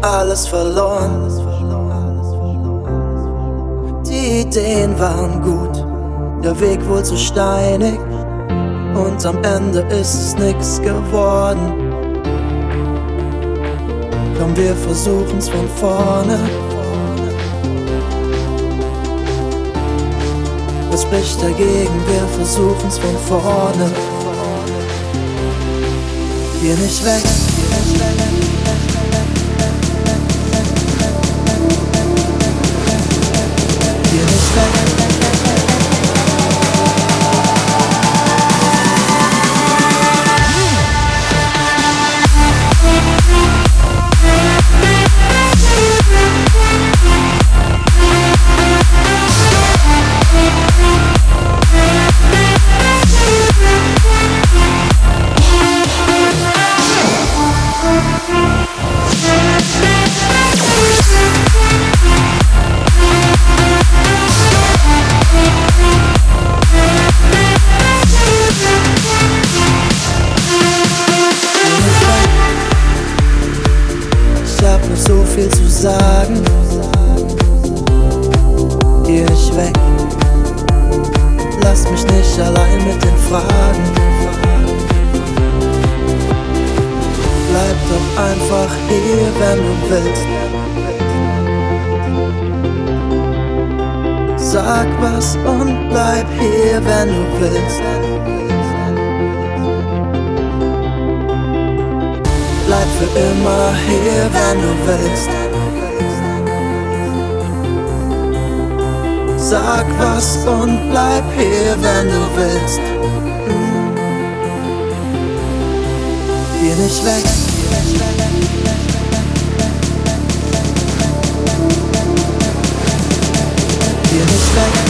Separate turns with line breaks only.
alles verloren. Die Ideen waren gut, der Weg wohl zu steinig, und am Ende ist es nix geworden. Komm, wir versuchen's von vorne. Was spricht dagegen? Wir versuchen's von vorne. Geh nicht weg, geh nicht weg. Geh nicht weg. So viel zu sagen. Geh nicht weg, lass mich nicht allein mit den Fragen. Bleib doch einfach hier, wenn du willst. Sag was und bleib hier, wenn du willst. Bleib für immer hier, wenn du willst. Sag was und bleib hier, wenn du willst. Geh nicht weg. Geh nicht weg.